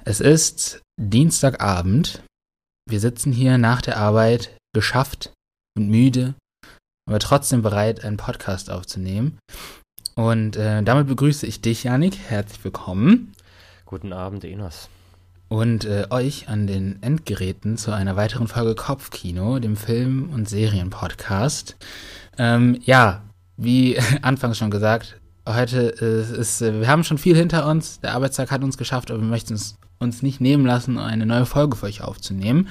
Es ist Dienstagabend. Wir sitzen hier nach der Arbeit, geschafft und müde, aber trotzdem bereit, einen Podcast aufzunehmen. Und damit begrüße ich dich, Yannick. Herzlich willkommen. Guten Abend, Enos. Und euch an den Endgeräten zu einer weiteren Folge Kopfkino, dem Film- und Serienpodcast. Wie anfangs schon gesagt, heute wir haben schon viel hinter uns. Der Arbeitstag hat uns geschafft, aber wir möchten es uns nicht nehmen lassen, eine neue Folge für euch aufzunehmen.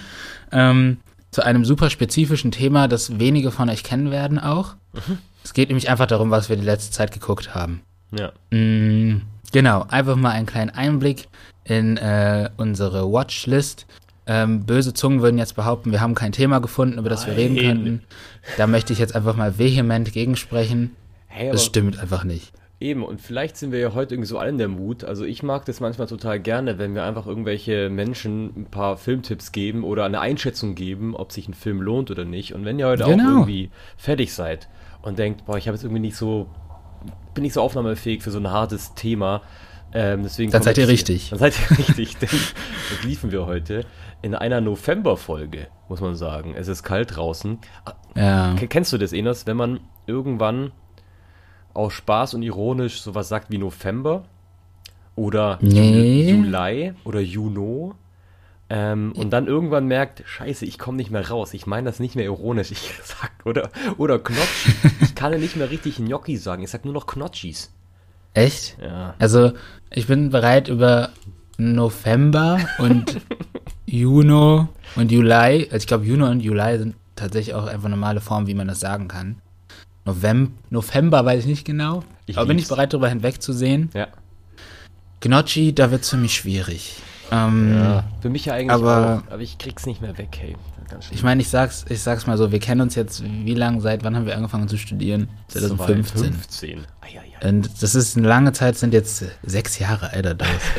Zu einem super spezifischen Thema, das wenige von euch kennen werden auch. Es geht nämlich einfach darum, was wir die letzte Zeit geguckt haben. Ja. Genau, einfach mal einen kleinen Einblick in unsere Watchlist. Böse Zungen würden jetzt behaupten, wir haben kein Thema gefunden, über das wir reden könnten. Da möchte ich jetzt einfach mal vehement gegensprechen. Hey, das stimmt einfach nicht. Eben, und vielleicht sind wir ja heute irgendwie so alle in der Mut. Also ich mag das manchmal total gerne, wenn wir einfach irgendwelche Menschen ein paar Filmtipps geben oder eine Einschätzung geben, ob sich ein Film lohnt oder nicht. Und wenn ihr heute auch irgendwie fertig seid und denkt, boah, ich habe jetzt irgendwie bin nicht so aufnahmefähig für so ein hartes Thema, deswegen dann seid ihr richtig. Dann seid ihr richtig, denn das liefen wir heute in einer November-Folge, muss man sagen. Es ist kalt draußen. Ja. Kennst du das, Enos, wenn man irgendwann aus Spaß und ironisch sowas sagt wie November oder Juli oder Juno und dann irgendwann merkt, scheiße, ich komme nicht mehr raus, ich meine das nicht mehr ironisch, ich sag, oder Knotschi, ich kann ja nicht mehr richtig Gnocchi sagen, ich sag nur noch Knotschis. Echt? Ja. Also, ich bin bereit, über November und Juno und Juli, also ich glaube, Juno und Juli sind tatsächlich auch einfach normale Formen, wie man das sagen kann. November weiß ich nicht genau, aber bin ich bereit, darüber hinwegzusehen. Ja. Gnocchi, da wird es für mich schwierig. Ja, für mich ja eigentlich auch, aber ich krieg's nicht mehr weg, hey. Ich meine, ich sag's mal so, wir kennen uns jetzt, wie lange, seit wann haben wir angefangen zu studieren? 2015. Und das ist eine lange Zeit, sind jetzt 6 Jahre, Alter,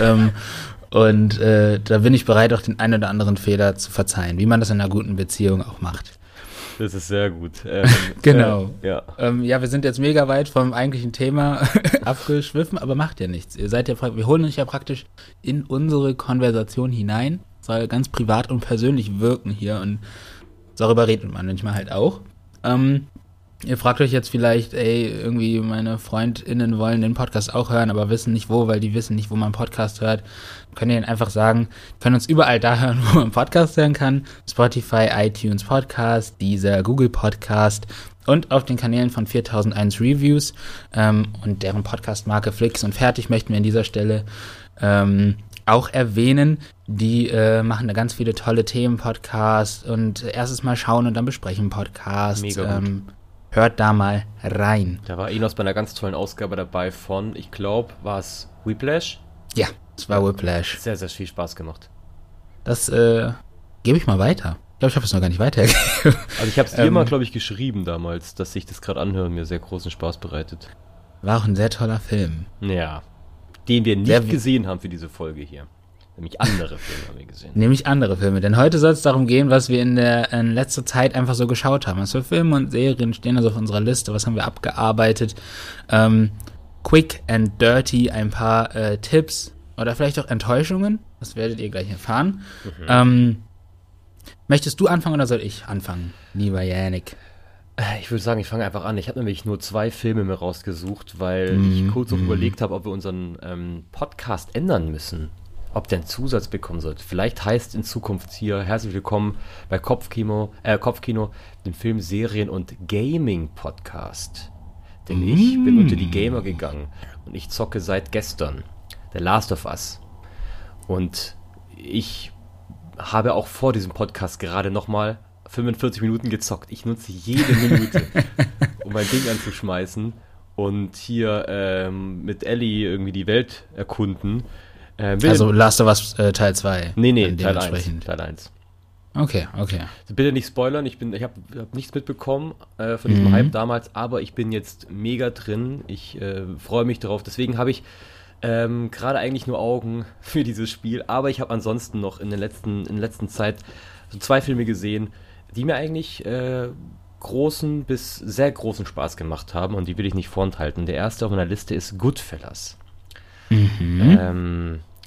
und da bin ich bereit, auch den einen oder anderen Fehler zu verzeihen, wie man das in einer guten Beziehung auch macht. Das ist sehr gut. Genau. Ja, wir sind jetzt mega weit vom eigentlichen Thema abgeschwiffen, aber macht ja nichts. Wir holen uns ja praktisch in unsere Konversation hinein. Soll ganz privat und persönlich wirken hier und darüber redet man manchmal halt auch. Ihr fragt euch jetzt vielleicht, irgendwie meine FreundInnen wollen den Podcast auch hören, aber wissen nicht wo, weil die wissen nicht, wo man Podcast hört. Können ihnen einfach sagen, können uns überall da hören, wo man Podcast hören kann. Spotify, iTunes Podcast, Deezer, Google Podcast und auf den Kanälen von 4001 Reviews und deren Podcast-Marke Flix und Fertig möchten wir an dieser Stelle auch erwähnen. Die machen da ganz viele tolle Themen-Podcasts und erstes Mal schauen und dann besprechen Podcasts. Mega gut. Hört da mal rein. Da war Enos bei einer ganz tollen Ausgabe dabei von, ich glaube, war es Whiplash? Ja, es war Whiplash. Sehr, sehr viel Spaß gemacht. Das gebe ich mal weiter. Ich glaube, ich habe es noch gar nicht weitergegeben. Also ich habe es dir mal, glaube ich, geschrieben damals, dass ich das gerade anhöre und mir sehr großen Spaß bereitet. War auch ein sehr toller Film. Ja, den wir nicht gesehen haben für diese Folge hier. Nämlich andere Filme, denn heute soll es darum gehen, was wir in letzter Zeit einfach so geschaut haben. Was für Filme und Serien stehen also auf unserer Liste, was haben wir abgearbeitet. Quick and dirty, ein paar Tipps oder vielleicht auch Enttäuschungen, das werdet ihr gleich erfahren. Möchtest du anfangen oder soll ich anfangen, lieber Yannick? Ich würde sagen, ich fange einfach an. Ich habe nämlich nur 2 Filme mir rausgesucht, weil ich kurz auch überlegt habe, ob wir unseren Podcast ändern müssen. Ob der einen Zusatz bekommen sollte. Vielleicht heißt in Zukunft hier herzlich willkommen bei Kopfkino, dem Film, Serien- und Gaming-Podcast. Denn ich bin unter die Gamer gegangen und ich zocke seit gestern The Last of Us. Und ich habe auch vor diesem Podcast gerade nochmal 45 Minuten gezockt. Ich nutze jede Minute, um mein Ding anzuschmeißen und hier mit Ellie irgendwie die Welt erkunden. Also Last of Us Teil 2? Nee, Teil 1. Okay. Bitte nicht spoilern, ich hab nichts mitbekommen von diesem Hype damals, aber ich bin jetzt mega drin, ich freue mich darauf, deswegen habe ich gerade eigentlich nur Augen für dieses Spiel, aber ich habe ansonsten noch in der letzten Zeit so 2 Filme gesehen, die mir eigentlich großen bis sehr großen Spaß gemacht haben und die will ich nicht vorenthalten. Der erste auf meiner Liste ist Goodfellas.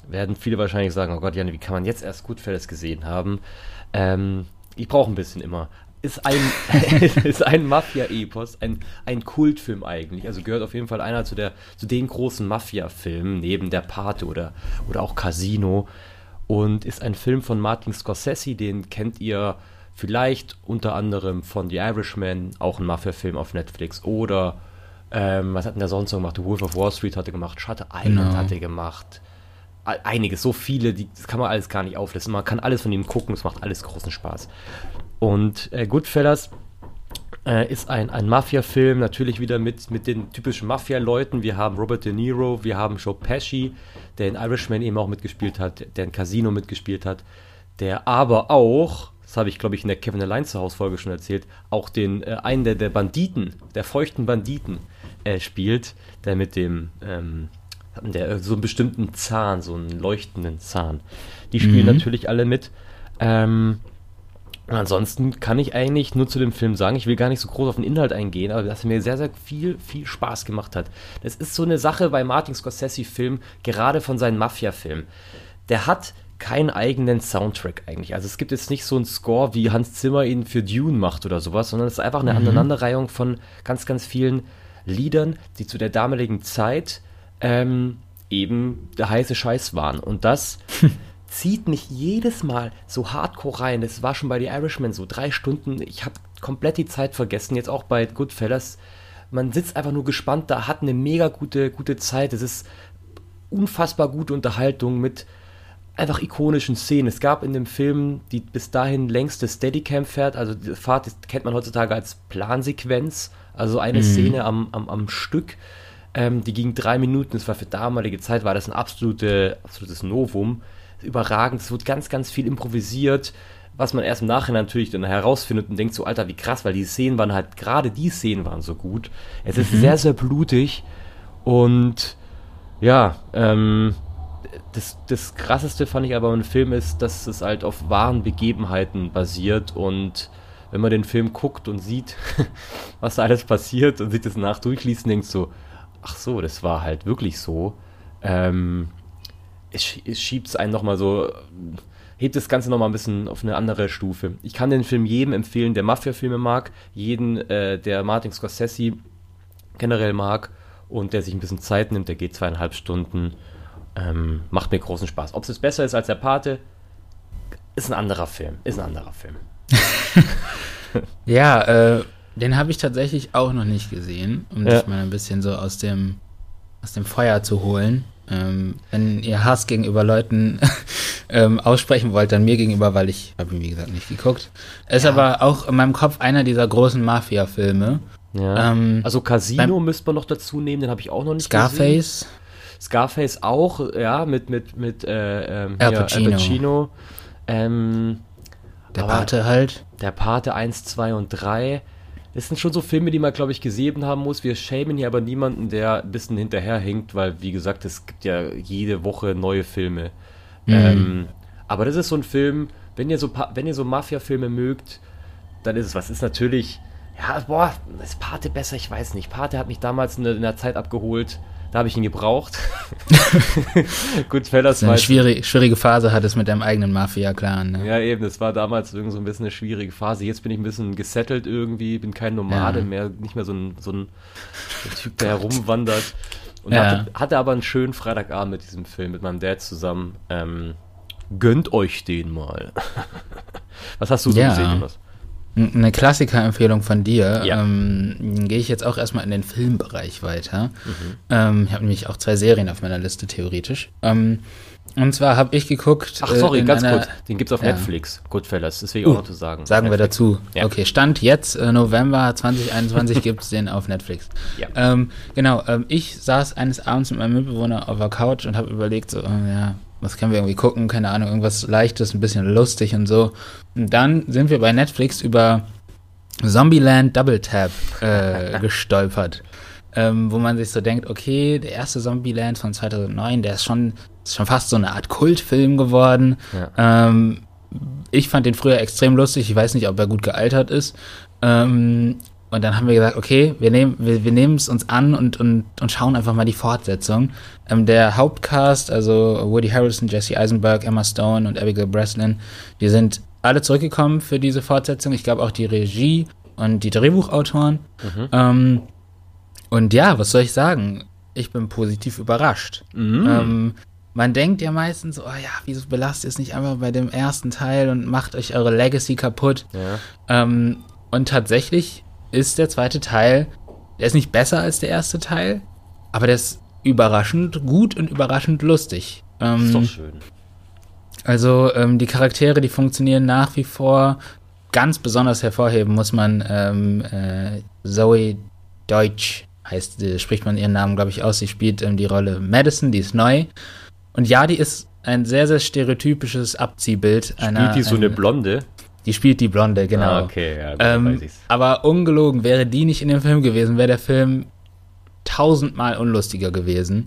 werden viele wahrscheinlich sagen, oh Gott, Janne, wie kann man jetzt erst Goodfellas gesehen haben? Ich brauche ein bisschen immer. Ist ein Mafia-Epos, ein Kultfilm eigentlich. Also gehört auf jeden Fall einer zu den großen Mafia-Filmen, neben Der Pate oder auch Casino. Und ist ein Film von Martin Scorsese, den kennt ihr vielleicht unter anderem von The Irishman, auch ein Mafia-Film auf Netflix. Oder, was hat denn der sonst noch gemacht? The Wolf of Wall Street hat er gemacht, Shutter Island hat er gemacht. Einiges, so viele, das kann man alles gar nicht auflisten. Man kann alles von ihm gucken, es macht alles großen Spaß. Und Goodfellas ist ein Mafia-Film, natürlich wieder mit den typischen Mafia-Leuten. Wir haben Robert De Niro, wir haben Joe Pesci, der in Irishman eben auch mitgespielt hat, der in Casino mitgespielt hat, der aber auch, das habe ich, glaube ich, in der Kevin Allein zu Hause Folge schon erzählt, auch einen der Banditen, der feuchten Banditen spielt, der mit dem der so einen bestimmten Zahn, so einen leuchtenden Zahn. Die spielen natürlich alle mit. Und ansonsten kann ich eigentlich nur zu dem Film sagen, ich will gar nicht so groß auf den Inhalt eingehen, aber dass er mir sehr, sehr viel Spaß gemacht hat. Das ist so eine Sache bei Martin Scorsese-Filmen, gerade von seinen Mafia-Filmen. Der hat keinen eigenen Soundtrack eigentlich. Also es gibt jetzt nicht so einen Score, wie Hans Zimmer ihn für Dune macht oder sowas, sondern es ist einfach eine Aneinanderreihung von ganz, ganz vielen Liedern, die zu der damaligen Zeit eben der heiße Scheiß waren. Und das zieht mich jedes Mal so hardcore rein. Das war schon bei The Irishman so 3 Stunden. Ich habe komplett die Zeit vergessen. Jetzt auch bei Goodfellas. Man sitzt einfach nur gespannt da, hat eine mega gute Zeit. Es ist unfassbar gute Unterhaltung mit einfach ikonischen Szenen. Es gab in dem Film die bis dahin längste Steadicam-Fahrt. Also die Fahrt kennt man heutzutage als Plansequenz. Also eine Szene am Stück. Die ging 3 Minuten. Das war für damalige Zeit war das ein absolutes Novum. Überragend. Es wird ganz, ganz viel improvisiert, was man erst im Nachhinein natürlich dann herausfindet und denkt so, Alter, wie krass, weil die Szenen waren so gut. Es ist sehr, sehr blutig und ja, das Krasseste fand ich aber im Film ist, dass es halt auf wahren Begebenheiten basiert und wenn man den Film guckt und sieht, was da alles passiert und sich das durchliest, denkt so, ach so, das war halt wirklich so. Es schiebt es einen nochmal so, hebt das Ganze nochmal ein bisschen auf eine andere Stufe. Ich kann den Film jedem empfehlen, der Mafia-Filme mag, jeden, der Martin Scorsese generell mag und der sich ein bisschen Zeit nimmt, der geht 2,5 Stunden, macht mir großen Spaß. Ob es besser ist als der Pate, ist ein anderer Film. Ja, den habe ich tatsächlich auch noch nicht gesehen, um dich mal ein bisschen so aus dem Feuer zu holen. Wenn ihr Hass gegenüber Leuten aussprechen wollt, dann mir gegenüber, weil ich habe ihn, wie gesagt, nicht geguckt. Ist aber auch in meinem Kopf einer dieser großen Mafia-Filme. Ja. Also Casino müsste man noch dazu nehmen, den habe ich auch noch nicht gesehen. Scarface auch, ja, mit Al Pacino. Der Pate halt. Der Pate 1, 2 und 3. Das sind schon so Filme, die man, glaube ich, gesehen haben muss. Wir schämen hier aber niemanden, der ein bisschen hinterherhinkt, weil, wie gesagt, es gibt ja jede Woche neue Filme. Aber das ist so ein Film, wenn ihr so Mafia-Filme mögt, dann ist es was. Ist natürlich, ist Pate besser? Ich weiß nicht. Pate hat mich damals in der Zeit abgeholt. Da habe ich ihn gebraucht. Goodfellas eine schwierige Phase hat es mit deinem eigenen Mafia-Clan. Ne? Ja, eben, das war damals irgendwie so ein bisschen eine schwierige Phase. Jetzt bin ich ein bisschen gesettelt irgendwie, bin kein Nomade mehr, nicht mehr so ein Typ, der herumwandert. Und hatte aber einen schönen Freitagabend mit diesem Film, mit meinem Dad zusammen. Gönnt euch den mal. Was hast du so gesehen, Jonas? Eine Klassiker-Empfehlung von dir. Ja. Gehe ich jetzt auch erstmal in den Filmbereich weiter. Ich habe nämlich auch 2 Serien auf meiner Liste, theoretisch. Und zwar habe ich geguckt... Ach, sorry, ganz kurz. Den gibt's auf Netflix, Goodfellas. Das will ich auch noch zu sagen. Sagen wir dazu. Ja. Okay, Stand jetzt, November 2021, gibt's den auf Netflix. Ja. Ich saß eines Abends mit meinem Mitbewohner auf der Couch und habe überlegt, so, was können wir irgendwie gucken? Keine Ahnung, irgendwas Leichtes, ein bisschen lustig und so. Und dann sind wir bei Netflix über Zombieland Double Tap gestolpert. Wo man sich so denkt, okay, der erste Zombieland von 2009, der ist schon fast so eine Art Kultfilm geworden. Ja. Ich fand den früher extrem lustig. Ich weiß nicht, ob er gut gealtert ist. Und Und dann haben wir gesagt, okay, wir nehmen es uns an und schauen einfach mal die Fortsetzung. Der Hauptcast, also Woody Harrelson, Jesse Eisenberg, Emma Stone und Abigail Breslin, die sind alle zurückgekommen für diese Fortsetzung. Ich glaube auch die Regie und die Drehbuchautoren. Und ja, was soll ich sagen? Ich bin positiv überrascht. Man denkt ja meistens, oh ja, wieso belastet ihr es nicht einfach bei dem ersten Teil und macht euch eure Legacy kaputt? Ja. Und tatsächlich ist der zweite Teil, der ist nicht besser als der erste Teil, aber der ist überraschend gut und überraschend lustig. Das ist doch schön. Also die Charaktere, die funktionieren nach wie vor. Ganz besonders hervorheben muss man Zoe Deutsch, spricht man ihren Namen, glaube ich, aus. Sie spielt die Rolle Madison, die ist neu. Und ja, die ist ein sehr, sehr stereotypisches Abziehbild. Spielt die so eine Blonde? Die spielt die Blonde, genau. Ah, okay, ja, gut, weiß ich's. Aber ungelogen, wäre die nicht in dem Film gewesen, wäre der Film 1000-mal unlustiger gewesen.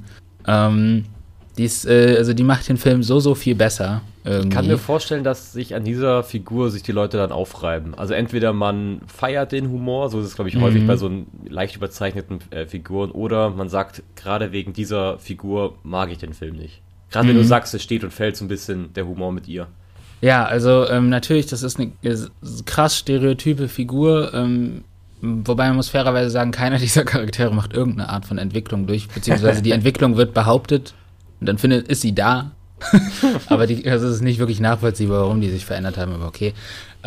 Die macht den Film so viel besser. Irgendwie. Ich kann mir vorstellen, dass sich an dieser Figur sich die Leute dann aufreiben. Also entweder man feiert den Humor, so ist es, glaube ich, häufig bei so leicht überzeichneten Figuren, oder man sagt, gerade wegen dieser Figur mag ich den Film nicht. Gerade wenn du sagst, es steht und fällt so ein bisschen der Humor mit ihr. Ja, also natürlich, das ist eine krass stereotype Figur, wobei man muss fairerweise sagen, keiner dieser Charaktere macht irgendeine Art von Entwicklung durch, beziehungsweise die Entwicklung wird behauptet und dann ist sie da. Aber es ist nicht wirklich nachvollziehbar, warum die sich verändert haben, aber okay.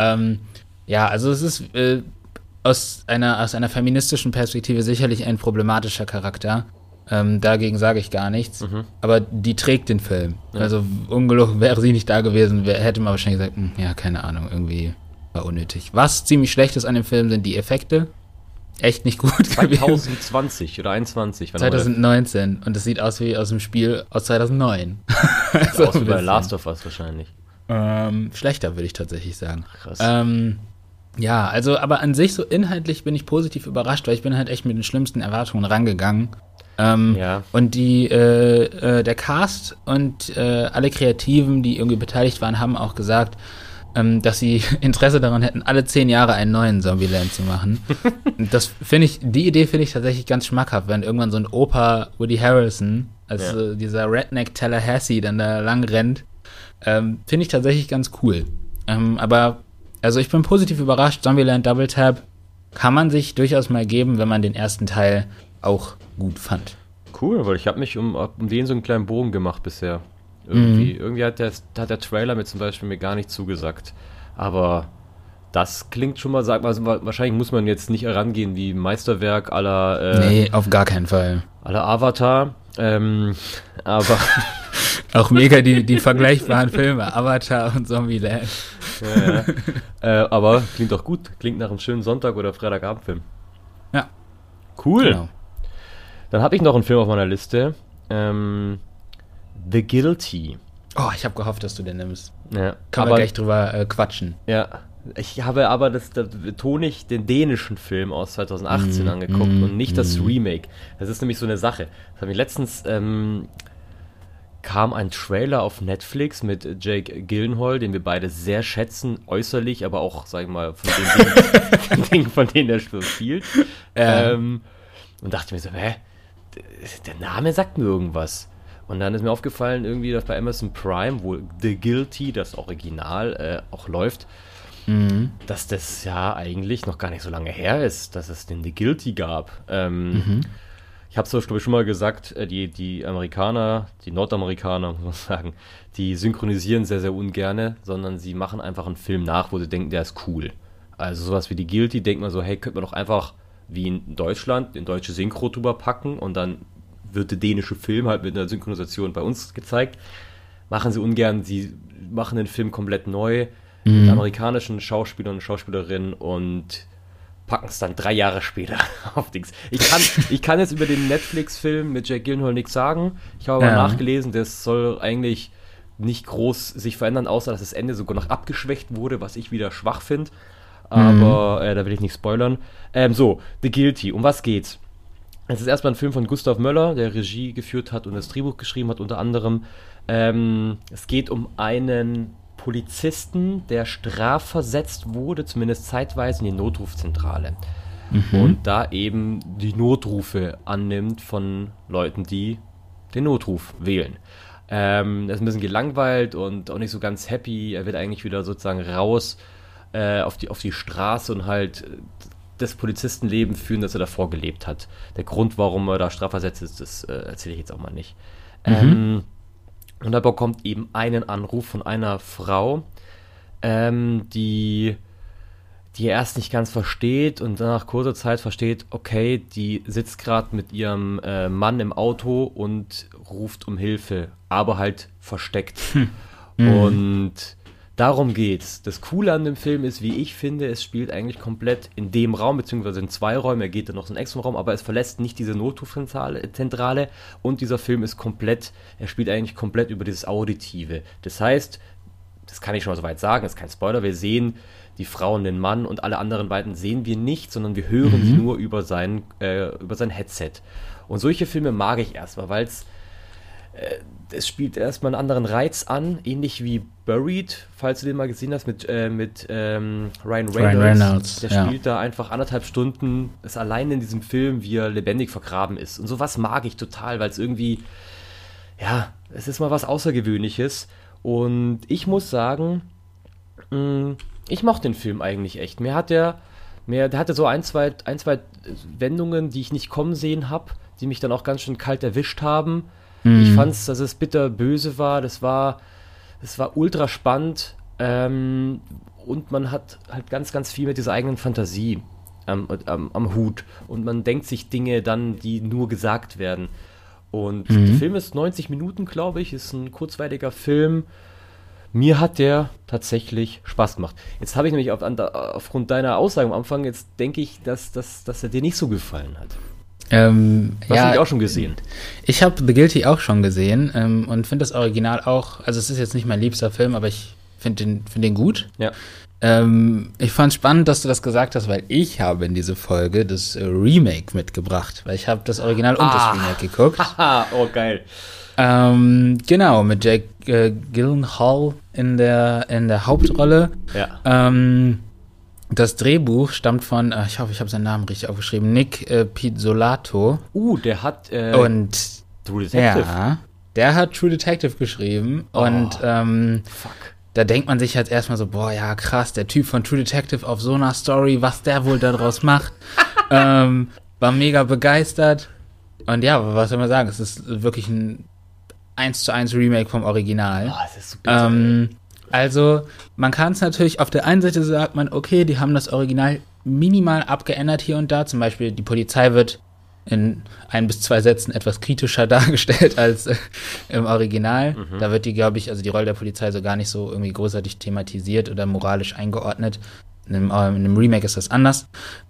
Also es ist aus einer feministischen Perspektive sicherlich ein problematischer Charakter. Dagegen sage ich gar nichts. Aber die trägt den Film. Ja. Also ungelogen, wäre sie nicht da gewesen, hätte man wahrscheinlich gesagt, ja, keine Ahnung, irgendwie war unnötig. Was ziemlich schlecht ist an dem Film, sind die Effekte. Echt nicht gut. 2020 oder 21. 2019. Und das sieht aus wie aus dem Spiel aus 2009. Also aus wie bei Last of Us wahrscheinlich. Schlechter, würde ich tatsächlich sagen. Krass. Aber an sich so inhaltlich bin ich positiv überrascht, weil ich bin halt echt mit den schlimmsten Erwartungen rangegangen. Und der Cast und alle Kreativen, die irgendwie beteiligt waren, haben auch gesagt, dass sie Interesse daran hätten, alle 10 Jahre einen neuen Zombieland zu machen. Die Idee finde ich tatsächlich ganz schmackhaft, wenn irgendwann so ein Opa Woody Harrelson, dieser Redneck Tallahassee, dann da lang rennt. Finde ich tatsächlich ganz cool. Also ich bin positiv überrascht. Zombieland Double Tap kann man sich durchaus mal geben, wenn man den ersten Teil auch gut fand. Cool, weil ich habe mich um den so einen kleinen Bogen gemacht bisher. Irgendwie hat der Trailer mir zum Beispiel mir gar nicht zugesagt. Aber das klingt schon mal, wahrscheinlich muss man jetzt nicht herangehen wie Meisterwerk aller nee, auf gar keinen Fall. Aller Avatar. Aber auch mega die vergleichbaren Filme, Avatar und Zombieland. Aber klingt doch gut. Klingt nach einem schönen Sonntag- oder Freitagabendfilm. Ja. Cool. Genau. Dann habe ich noch einen Film auf meiner Liste. The Guilty. Oh, ich habe gehofft, dass du den nimmst. Ja, Kann man gleich drüber quatschen. Ja, ich habe aber, da betone ich, den dänischen Film aus 2018 angeguckt und nicht das Remake. Das ist nämlich so eine Sache. Das habe ich letztens, kam ein Trailer auf Netflix mit Jake Gyllenhaal, den wir beide sehr schätzen, äußerlich, aber auch, sag ich mal, von den Dingen, von denen er spielt. Und dachte mir so, der Name sagt mir irgendwas. Und dann ist mir aufgefallen, irgendwie, dass bei Amazon Prime, wo The Guilty, das Original, auch läuft, dass das ja eigentlich noch gar nicht so lange her ist, dass es den The Guilty gab. Ich habe es, glaube ich, schon mal gesagt, die Amerikaner, die Nordamerikaner, muss man sagen, die synchronisieren sehr, sehr ungerne, sondern sie machen einfach einen Film nach, wo sie denken, der ist cool. Also sowas wie die Guilty, denkt man so, hey, könnte man doch einfach wie in Deutschland den deutsche Synchro drüber packen und dann wird der dänische Film halt mit einer Synchronisation bei uns gezeigt. Machen sie ungern, sie machen den Film komplett neu mit amerikanischen Schauspielern und Schauspielerinnen und packen es dann 3 Jahre später auf Dings. Ich kann jetzt über den Netflix-Film mit Jake Gyllenhaal nichts sagen. Ich habe aber nachgelesen, das soll eigentlich nicht groß sich verändern, außer dass das Ende sogar noch abgeschwächt wurde, was ich wieder schwach finde. Aber da will ich nicht spoilern. The Guilty, um was geht's? Es ist erstmal ein Film von Gustav Möller, der Regie geführt hat und das Drehbuch geschrieben hat, unter anderem. Es geht um einen Polizisten, der strafversetzt wurde, zumindest zeitweise, in die Notrufzentrale. und da eben die Notrufe annimmt von Leuten, die den Notruf wählen. Er ist ein bisschen gelangweilt und auch nicht so ganz happy. Er will eigentlich wieder sozusagen raus auf die Straße und halt das Polizistenleben führen, das er davor gelebt hat. Der Grund, warum er da strafversetzt ist, das erzähle ich jetzt auch mal nicht. Und er bekommt eben einen Anruf von einer Frau, die er erst nicht ganz versteht und dann nach kurzer Zeit versteht, okay, die sitzt gerade mit ihrem Mann im Auto und ruft um Hilfe, aber halt versteckt. Und darum geht's. Das Coole an dem Film ist, wie ich finde, es spielt eigentlich komplett in dem Raum, beziehungsweise in 2 Räumen, er geht dann noch so einen extra Raum, aber es verlässt nicht diese Notrufzentrale und dieser Film ist komplett, er spielt eigentlich komplett über dieses Auditive. Das heißt, das kann ich schon mal soweit sagen, ist kein Spoiler, wir sehen die Frau und den Mann und alle anderen beiden sehen wir nicht, sondern wir hören sie nur über sein Headset. Und solche Filme mag ich erstmal, weil es spielt erstmal einen anderen Reiz an, ähnlich wie Buried, falls du den mal gesehen hast, mit Ryan Reynolds. Der spielt da einfach 1,5 Stunden, ist allein in diesem Film, wie er lebendig vergraben ist. Und sowas mag ich total, weil es irgendwie, ja, es ist mal was Außergewöhnliches. Und ich muss sagen, ich mochte den Film eigentlich echt. Der hatte so ein, zwei Wendungen, die ich nicht kommen sehen habe, die mich dann auch ganz schön kalt erwischt haben. Ich fand's, dass es bitterböse war. Das war ultra spannend. Und man hat halt ganz, ganz viel mit dieser eigenen Fantasie am Hut. Und man denkt sich Dinge dann, die nur gesagt werden. Und der Film ist 90 Minuten, glaube ich, ist ein kurzweiliger Film. Mir hat der tatsächlich Spaß gemacht. Jetzt habe ich nämlich aufgrund deiner Aussage am Anfang, jetzt denke ich, dass er dir nicht so gefallen hat. Hast du dich auch schon gesehen? Ich habe The Guilty auch schon gesehen und finde das Original auch, also es ist jetzt nicht mein liebster Film, aber ich finde den gut. Ja. Ich fand es spannend, dass du das gesagt hast, weil ich habe in diese Folge das Remake mitgebracht, weil ich habe das Original und das Remake geguckt. Oh, geil. Genau, mit Jake Gyllenhaal in der Hauptrolle. Ja. Das Drehbuch stammt von, ich hoffe, ich habe seinen Namen richtig aufgeschrieben, Nick Pizzolatto. Der hat und True Detective. Ja, der hat True Detective geschrieben und fuck. Da denkt man sich halt erstmal so, boah, ja krass, der Typ von True Detective auf so einer Story, was der wohl daraus macht. War mega begeistert. Und ja, was soll man sagen, es ist wirklich ein 1:1 Remake vom Original. Das ist super. Also, man kann es natürlich, auf der einen Seite sagt man, okay, die haben das Original minimal abgeändert hier und da. Zum Beispiel, die Polizei wird in 1 bis 2 Sätzen etwas kritischer dargestellt als im Original. Da wird die, glaube ich, also die Rolle der Polizei so gar nicht so irgendwie großartig thematisiert oder moralisch eingeordnet. In einem Remake ist das anders.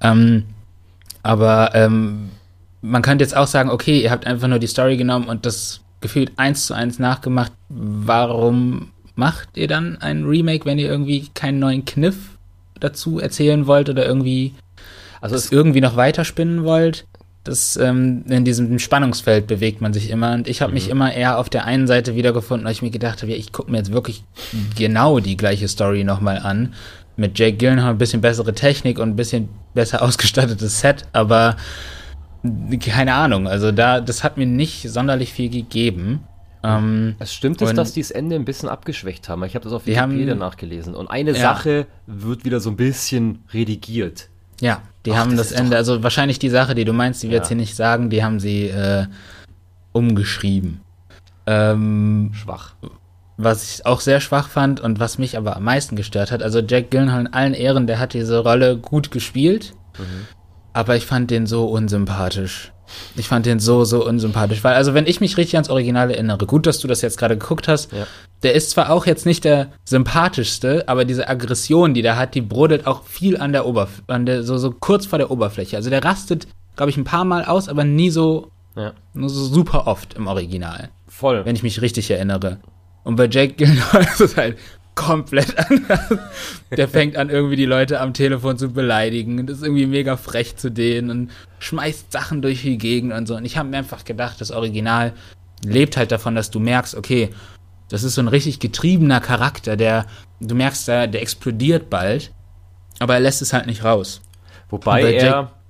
Aber man könnte jetzt auch sagen, okay, ihr habt einfach nur die Story genommen und das gefühlt 1:1 nachgemacht. Warum macht ihr dann ein Remake, wenn ihr irgendwie keinen neuen Kniff dazu erzählen wollt oder irgendwie es irgendwie noch weiterspinnen wollt? In diesem Spannungsfeld bewegt man sich immer und ich habe mich immer eher auf der einen Seite wiedergefunden, weil ich mir gedacht habe, ich gucke mir jetzt wirklich genau die gleiche Story nochmal an. Mit Jake Gyllenhaal ein bisschen bessere Technik und ein bisschen besser ausgestattetes Set, aber keine Ahnung, also das hat mir nicht sonderlich viel gegeben. Es stimmt, dass die das Ende ein bisschen abgeschwächt haben. Ich habe das auf Wikipedia nachgelesen. Und eine Sache wird wieder so ein bisschen redigiert. Ja, die haben das Ende, also wahrscheinlich die Sache, die du meinst, die wir jetzt hier nicht sagen, die haben sie umgeschrieben. Schwach. Was ich auch sehr schwach fand und was mich aber am meisten gestört hat, also Jake Gyllenhaal in allen Ehren, der hat diese Rolle gut gespielt, aber ich fand den so unsympathisch. Ich fand den so unsympathisch, weil, also wenn ich mich richtig ans Original erinnere, gut, dass du das jetzt gerade geguckt hast, der ist zwar auch jetzt nicht der sympathischste, aber diese Aggression, die der hat, die brodelt auch viel an der Oberfläche, so kurz vor der Oberfläche. Also der rastet, glaube ich, ein paar Mal aus, aber nie nur so super oft im Original. Voll. Wenn ich mich richtig erinnere. Und bei Jake Gyllenhaal ist es halt komplett anders. Der fängt an, irgendwie die Leute am Telefon zu beleidigen und ist irgendwie mega frech zu denen und schmeißt Sachen durch die Gegend und so. Und ich habe mir einfach gedacht, das Original lebt halt davon, dass du merkst, okay, das ist so ein richtig getriebener Charakter, du merkst, der explodiert bald, aber er lässt es halt nicht raus. Wobei er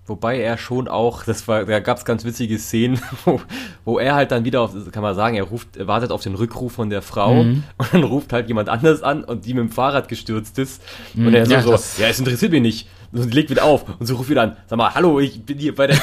Wobei er schon auch, da gab es ganz witzige Szenen, wo er halt dann wieder, kann man sagen, er wartet auf den Rückruf von der Frau und dann ruft halt jemand anders an und die mit dem Fahrrad gestürzt ist und er es interessiert mich nicht. Und sie legt wieder auf und sie ruft wieder an, sag mal, hallo, ich bin hier bei der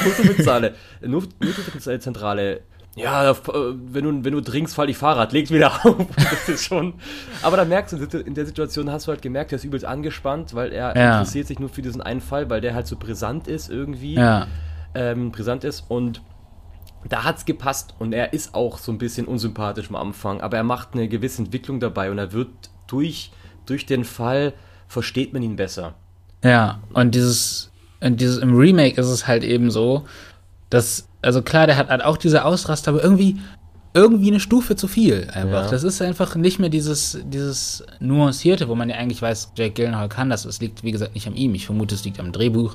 Notrufzentrale. Ja, wenn du trinkst, fall ich Fahrrad, legt wieder auf. Das ist schon. Aber dann merkst du, in der Situation hast du halt gemerkt, er ist übelst angespannt, weil er interessiert sich nur für diesen einen Fall, weil der halt so brisant ist irgendwie. Ja. Brisant ist und da hat's gepasst und er ist auch so ein bisschen unsympathisch am Anfang, aber er macht eine gewisse Entwicklung dabei und er wird durch den Fall versteht man ihn besser. Ja, und dieses im Remake ist es halt eben so, dass, also klar, der hat halt auch diese Ausraster, aber irgendwie eine Stufe zu viel einfach. Ja. Das ist einfach nicht mehr dieses Nuancierte, wo man ja eigentlich weiß, Jake Gyllenhaal kann das. Es liegt, wie gesagt, nicht an ihm. Ich vermute, es liegt am Drehbuch.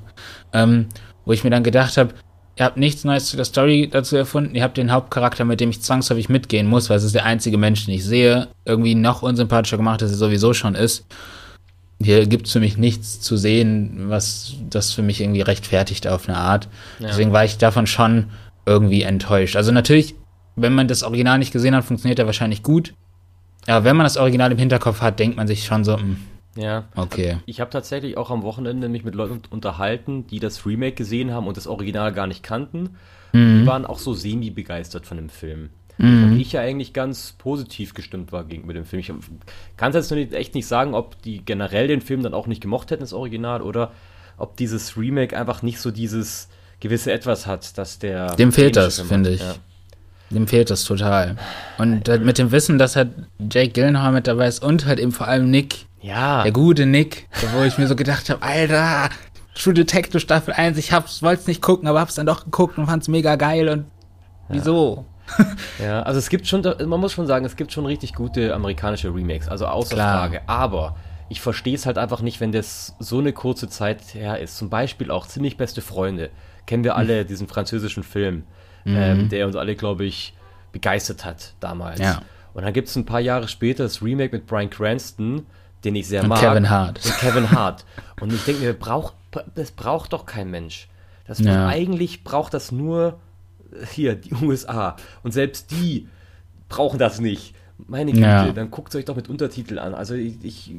Wo ich mir dann gedacht habe, ihr habt nichts Neues zu der Story dazu erfunden. Ihr habt den Hauptcharakter, mit dem ich zwangsläufig mitgehen muss, weil es ist der einzige Mensch, den ich sehe, irgendwie noch unsympathischer gemacht, als er sowieso schon ist. Hier gibt es für mich nichts zu sehen, was das für mich irgendwie rechtfertigt auf eine Art. Ja. Deswegen war ich davon schon irgendwie enttäuscht. Also natürlich, wenn man das Original nicht gesehen hat, funktioniert er wahrscheinlich gut. Aber wenn man das Original im Hinterkopf hat, denkt man sich schon so, ja, okay. Ich habe tatsächlich auch am Wochenende mich mit Leuten unterhalten, die das Remake gesehen haben und das Original gar nicht kannten. Die waren auch so semi-begeistert von dem Film. Und ich ja eigentlich ganz positiv gestimmt war gegenüber dem Film. Ich kann es jetzt echt nicht sagen, ob die generell den Film dann auch nicht gemocht hätten, das Original, oder ob dieses Remake einfach nicht so dieses gewisse Etwas hat, dass der... Dem fehlt das, finde ich. Ja. Dem fehlt das total. Und mit dem Wissen, dass halt Jake Gyllenhaal mit dabei ist und halt eben vor allem Nick, der gute Nick, wo ich mir so gedacht habe, Alter, True Detective Staffel 1, ich wollte es nicht gucken, aber hab's dann doch geguckt und fand's mega geil und wieso? Ja, also es gibt schon, man muss schon sagen, es gibt schon richtig gute amerikanische Remakes, also außer Frage, aber ich verstehe es halt einfach nicht, wenn das so eine kurze Zeit her ist. Zum Beispiel auch Ziemlich beste Freunde, kennen wir alle, diesen französischen Film, der uns alle, glaube ich, begeistert hat damals. Ja. Und dann gibt es ein paar Jahre später das Remake mit Bryan Cranston, den ich sehr mag. Kevin Hart. Und Kevin Hart. Und ich denke mir, das braucht doch kein Mensch. Eigentlich braucht das nur hier, die USA. Und selbst die brauchen das nicht. Meine Güte, dann guckt es euch doch mit Untertiteln an. Also ich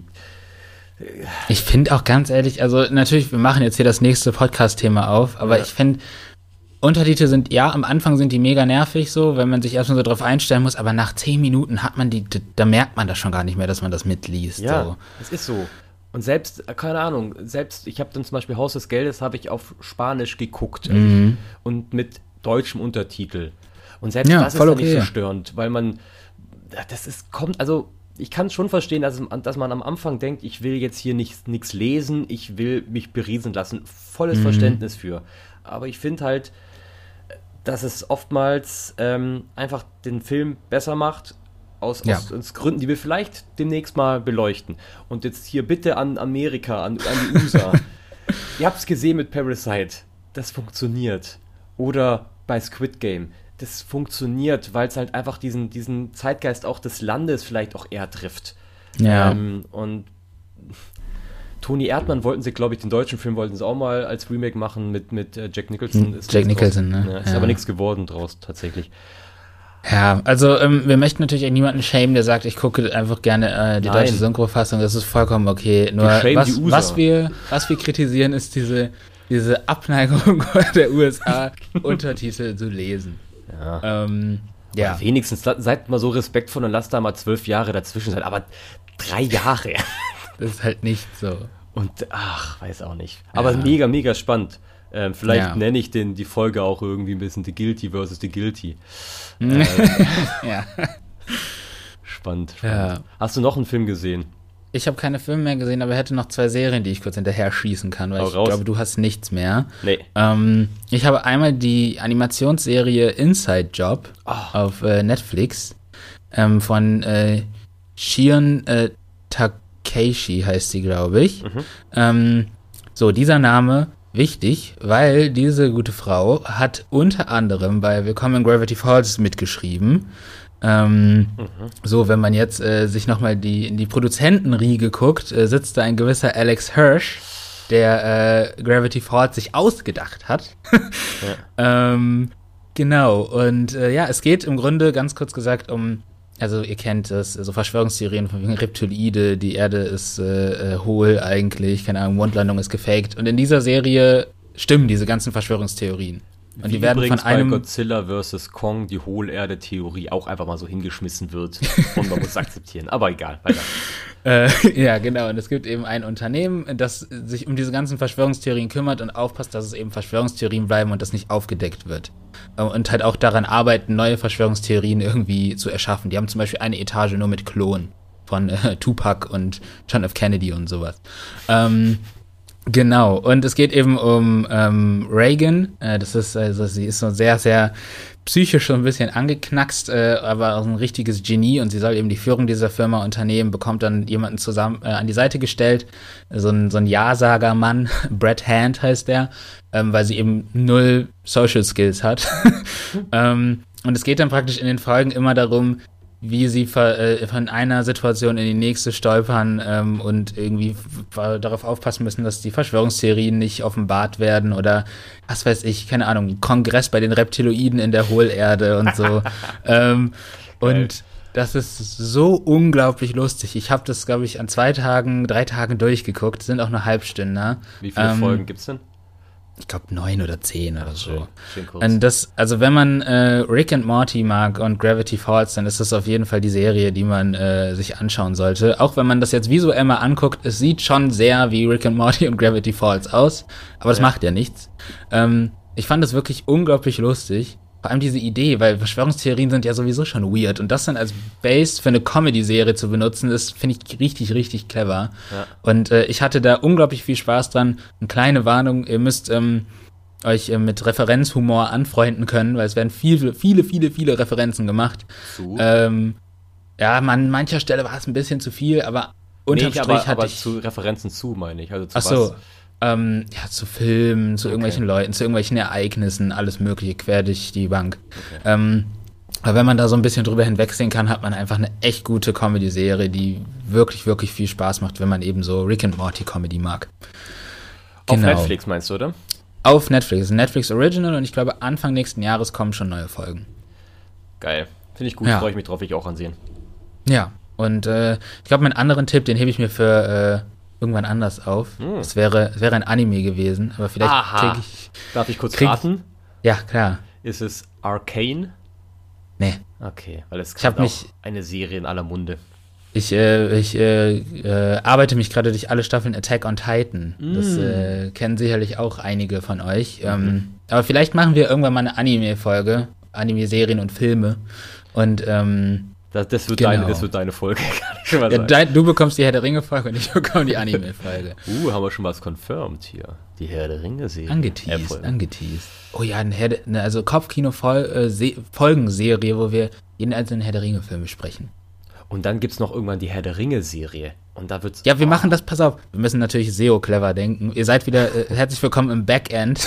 finde auch ganz ehrlich, also natürlich, wir machen jetzt hier das nächste Podcast-Thema auf, aber ich finde, Untertitel sind, am Anfang sind die mega nervig so, wenn man sich erstmal so drauf einstellen muss, aber nach 10 Minuten hat man da merkt man das schon gar nicht mehr, dass man das mitliest. Ja, so. Es ist so. Und selbst, keine Ahnung, ich habe dann zum Beispiel Haus des Geldes, habe ich auf Spanisch geguckt und mit deutschem Untertitel. Und selbst das ist dann nicht so störend, weil man, also ich kann es schon verstehen, dass man am Anfang denkt, ich will jetzt hier nichts lesen, ich will mich berieseln lassen. Volles Verständnis für. Aber ich finde halt, dass es oftmals einfach den Film besser macht, aus Gründen, die wir vielleicht demnächst mal beleuchten. Und jetzt hier bitte an Amerika, an die USA. Ihr habt es gesehen mit Parasite. Das funktioniert. Oder bei Squid Game. Das funktioniert, weil es halt einfach diesen Zeitgeist auch des Landes vielleicht auch eher trifft. Ja. Und Toni Erdmann wollten sie, glaube ich, den deutschen Film wollten sie auch mal als Remake machen mit Jack Nicholson. Jack Nicholson, ne? Ja, ist aber nichts geworden draus, tatsächlich. Ja, also wir möchten natürlich niemanden schämen, der sagt, ich gucke einfach gerne die deutsche Synchrofassung, das ist vollkommen okay. Nur was wir kritisieren, ist diese Abneigung der USA, Untertitel zu lesen. Ja. Wenigstens seid mal so respektvoll und lasst da mal 12 Jahre dazwischen sein, aber 3 Jahre. Das ist halt nicht so. Und, weiß auch nicht. Aber mega, mega spannend. Vielleicht nenne ich die Folge auch irgendwie ein bisschen The Guilty versus The Guilty. Spannend. Ja. Hast du noch einen Film gesehen? Ich habe keine Filme mehr gesehen, aber hätte noch 2 Serien, die ich kurz hinterher schießen kann, weil ich glaube, du hast nichts mehr. Nee. Ich habe einmal die Animationsserie Inside Job auf Netflix von Shion Takeishi heißt sie, glaube ich. Dieser Name wichtig, weil diese gute Frau hat unter anderem bei Willkommen in Gravity Falls mitgeschrieben. So, wenn man jetzt sich nochmal in die Produzentenriege guckt, sitzt da ein gewisser Alex Hirsch, der Gravity Falls sich ausgedacht hat. Ja. Genau, und es geht im Grunde, ganz kurz gesagt, also ihr kennt das, so Verschwörungstheorien von wegen Reptiloide, die Erde ist hohl eigentlich, keine Ahnung, Mondlandung ist gefaked. Und in dieser Serie stimmen diese ganzen Verschwörungstheorien. Und Wie die werden übrigens von einem bei Godzilla vs. Kong die Hohlerde-Theorie auch einfach mal so hingeschmissen wird und man muss es akzeptieren. Aber egal, weiter. Ja, genau. Und es gibt eben ein Unternehmen, das sich um diese ganzen Verschwörungstheorien kümmert und aufpasst, dass es eben Verschwörungstheorien bleiben und das nicht aufgedeckt wird. Und halt auch daran arbeiten, neue Verschwörungstheorien irgendwie zu erschaffen. Die haben zum Beispiel eine Etage nur mit Klonen von Tupac und John F. Kennedy und sowas. Genau, und es geht eben um Reagan. Das ist, also sie ist so sehr, sehr psychisch so ein bisschen angeknackst, aber auch ein richtiges Genie und sie soll eben die Führung dieser Firma unternehmen, bekommt dann jemanden zusammen an die Seite gestellt, so ein Ja-Sager-Mann, Brett Hand heißt der, weil sie eben 0 Social Skills hat. Und es geht dann praktisch in den Folgen immer darum, wie sie von einer Situation in die nächste stolpern und irgendwie darauf aufpassen müssen, dass die Verschwörungstheorien nicht offenbart werden oder was weiß ich, keine Ahnung, Kongress bei den Reptiloiden in der Hohlerde und so. Und das ist so unglaublich lustig. Ich habe das, glaube ich, an 3 Tagen durchgeguckt. Das sind auch nur Halbstünder. Wie viele Folgen gibt's denn? Ich glaube 9 oder 10 oder so. Schön kurz. Und also wenn man Rick and Morty mag und Gravity Falls, dann ist das auf jeden Fall die Serie, die man sich anschauen sollte. Auch wenn man das jetzt visuell mal anguckt, es sieht schon sehr wie Rick and Morty und Gravity Falls aus, aber das macht ja nichts. Ich fand das wirklich unglaublich lustig. Vor allem diese Idee, weil Verschwörungstheorien sind ja sowieso schon weird. Und das dann als Base für eine Comedy-Serie zu benutzen, das finde ich richtig, richtig clever. Ja. Und ich hatte da unglaublich viel Spaß dran. Eine kleine Warnung, ihr müsst euch mit Referenzhumor anfreunden können, weil es werden viele Referenzen gemacht. Ja, an mancher Stelle war es ein bisschen zu viel, aber unterm Strich hatte ich... zu Referenzen meine ich. Also zu ach so. Ja, zu Filmen, zu irgendwelchen Leuten, zu irgendwelchen Ereignissen, alles mögliche, quer durch die Bank. Okay. Aber wenn man da so ein bisschen drüber hinwegsehen kann, hat man einfach eine echt gute Comedy-Serie, die wirklich, wirklich viel Spaß macht, wenn man eben so Rick and Morty Comedy mag. Auf Netflix meinst du, oder? Auf Netflix. Es ist ein Netflix Original und ich glaube, Anfang nächsten Jahres kommen schon neue Folgen. Geil. Finde ich gut, freue ich mich drauf, will ich auch ansehen. Ja, und ich glaube, meinen anderen Tipp, den hebe ich mir für irgendwann anders auf. Es wäre ein Anime gewesen, aber vielleicht kriege ich... Darf ich kurz raten? Ja, klar. Ist es Arcane? Nee. Okay, weil es ist auch eine Serie in aller Munde. Ich arbeite mich gerade durch alle Staffeln Attack on Titan. Das kennen sicherlich auch einige von euch. Aber vielleicht machen wir irgendwann mal eine Anime-Folge. Anime-Serien und Filme. Und das wird deine Folge, kann ich schon mal sagen. Du bekommst die Herr der Ringe-Folge und ich bekomme die Anime-Folge. Haben wir schon was confirmed hier. Die Herr der Ringe-Serie. Angeteased. Oh ja, also Kopfkino-Folgenserie, wo wir jeden einzelnen Herr der Ringe-Film besprechen. Und dann gibt's noch irgendwann die Herr der Ringe-Serie. Und da wird's... Ja, wir machen das, pass auf. Wir müssen natürlich SEO clever denken. Ihr seid wieder herzlich willkommen im Backend.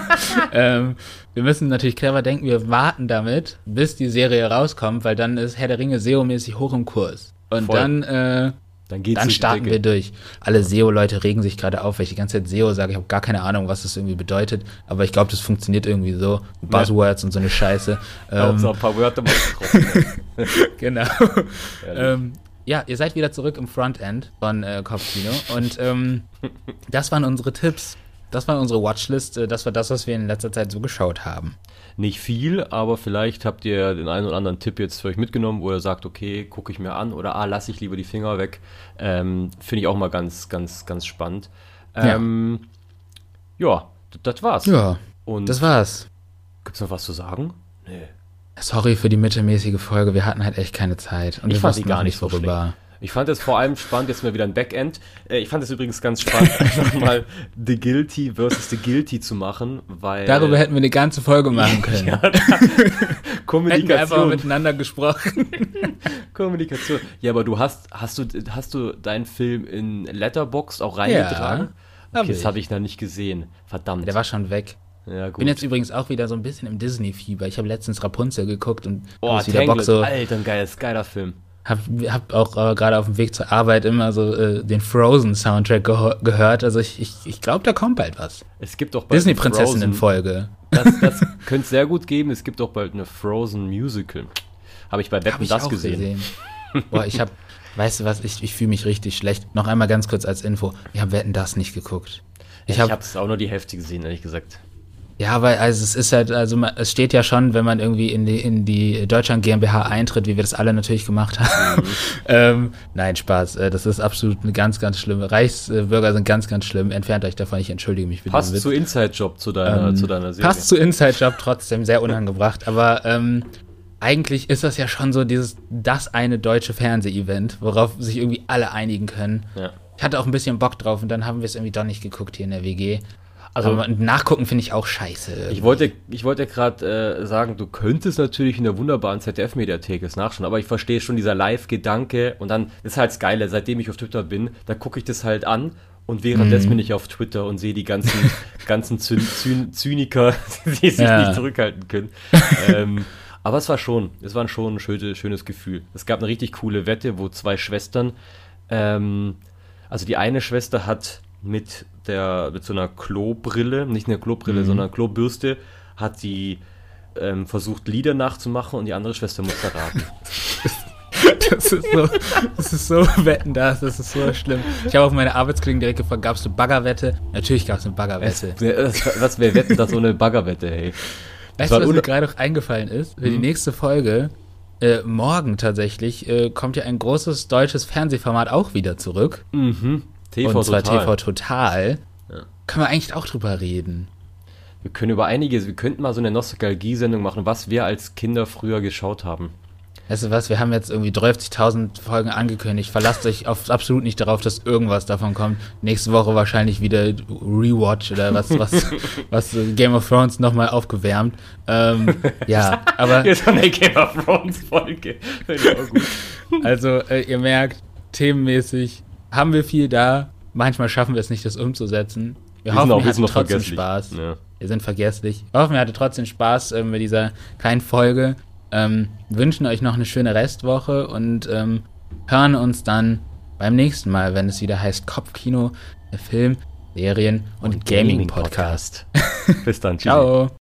Wir müssen natürlich clever denken. Wir warten damit, bis die Serie rauskommt, weil dann ist Herr der Ringe SEO-mäßig hoch im Kurs. Und dann starten wir durch. Alle SEO-Leute regen sich gerade auf, weil ich die ganze Zeit SEO sage. Ich habe gar keine Ahnung, was das irgendwie bedeutet. Aber ich glaube, das funktioniert irgendwie so. Buzzwords und so eine Scheiße. So ein paar Wörter mal getroffen. Genau. Ja, ihr seid wieder zurück im Frontend von Kopfkino. Und das waren unsere Tipps. Das war unsere Watchlist. Das war das, was wir in letzter Zeit so geschaut haben. Nicht viel, aber vielleicht habt ihr den einen oder anderen Tipp jetzt für euch mitgenommen, wo ihr sagt, okay, gucke ich mir an oder lasse ich lieber die Finger weg. Finde ich auch mal ganz, ganz, ganz spannend. Ja, das war's. Ja, und das war's. Gibt's noch was zu sagen? Nee. Sorry für die mittelmäßige Folge, wir hatten halt echt keine Zeit. Und ich fand die gar nicht so worüber. Ich fand es vor allem spannend, jetzt mal wieder ein Backend. Ich fand es übrigens ganz spannend, einfach mal The Guilty versus The Guilty zu machen, weil... Darüber hätten wir eine ganze Folge machen können. Ja, Kommunikation. Hätten wir einfach miteinander gesprochen. Kommunikation. Ja, aber hast du deinen Film in Letterboxd auch reingetragen? Ja, okay, das habe ich noch nicht gesehen. Verdammt. Der war schon weg. Ja, gut. Bin jetzt übrigens auch wieder so ein bisschen im Disney-Fieber. Ich habe letztens Rapunzel geguckt und ist wieder Bock so... Alter, ein geiler Film. Hab auch gerade auf dem Weg zur Arbeit immer so den Frozen-Soundtrack gehört. Also ich glaube, da kommt bald was. Es gibt auch bald Disney-Prinzessinnen-Folge. Das könnte es sehr gut geben. Es gibt auch bald eine Frozen-Musical. Habe ich bei Wetten, das gesehen. Boah, weißt du was, ich fühle mich richtig schlecht. Noch einmal ganz kurz als Info. Ich habe Wetten, das nicht geguckt. Ich habe auch nur die Hälfte gesehen, ehrlich gesagt. Ja, weil also es ist halt, es steht ja schon, wenn man irgendwie in die Deutschland GmbH eintritt, wie wir das alle natürlich gemacht haben. Nein, Spaß. Das ist absolut eine ganz, ganz schlimme. Reichsbürger sind ganz, ganz schlimm. Entfernt euch davon. Ich entschuldige mich bitte. Passt zu Inside Job zu deiner Serie. Passt zu Inside Job trotzdem, sehr unangebracht. Aber eigentlich ist das ja schon so das eine deutsche Fernseh-Event, worauf sich irgendwie alle einigen können. Ja. Ich hatte auch ein bisschen Bock drauf und dann haben wir es irgendwie doch nicht geguckt hier in der WG. Also nachgucken finde ich auch scheiße. Irgendwie. Ich wollte gerade sagen, du könntest natürlich in der wunderbaren ZDF-Mediathek es nachschauen, aber ich verstehe schon dieser Live-Gedanke und dann ist halt das Geile, seitdem ich auf Twitter bin, da gucke ich das halt an und währenddessen bin ich auf Twitter und sehe die ganzen Zyniker, die sich nicht zurückhalten können. Aber es war schon ein schönes Gefühl. Es gab eine richtig coole Wette, wo zwei Schwestern, also die eine Schwester hat mit so einer Klobrille, nicht eine Klobrille, sondern Klobürste, hat die versucht, Lieder nachzumachen und die andere Schwester musste raten. Das ist so Wetten, das ist so schlimm. Ich habe auf meine Arbeitskollegen direkt gefragt, gab es eine Baggerwette? Natürlich gab es eine Baggerwette. Was wäre Wetten, das ohne Baggerwette, hey? Weißt du, was mir gerade noch eingefallen ist? Für die nächste Folge, morgen tatsächlich, kommt ja ein großes deutsches Fernsehformat auch wieder zurück. Und zwar TV Total. Ja. Können wir eigentlich auch drüber reden. Wir könnten mal so eine Nostalgie-Sendung machen, was wir als Kinder früher geschaut haben. Weißt du was, wir haben jetzt irgendwie 30.000 Folgen angekündigt. Verlasst euch absolut nicht darauf, dass irgendwas davon kommt. Nächste Woche wahrscheinlich wieder Rewatch oder was Game of Thrones nochmal aufgewärmt. Ja, aber... Jetzt eine Game of Thrones-Folge. Also, ihr merkt, themenmäßig haben wir viel da. Manchmal schaffen wir es nicht, das umzusetzen. Wir hoffen, ihr hattet trotzdem Spaß. Ja. Wir sind vergesslich. Wir hoffen, ihr hattet trotzdem Spaß mit dieser kleinen Folge. Wünschen euch noch eine schöne Restwoche und hören uns dann beim nächsten Mal, wenn es wieder heißt Kopfkino, Film, Serien und Gaming-Podcast. Bis dann. Ciao.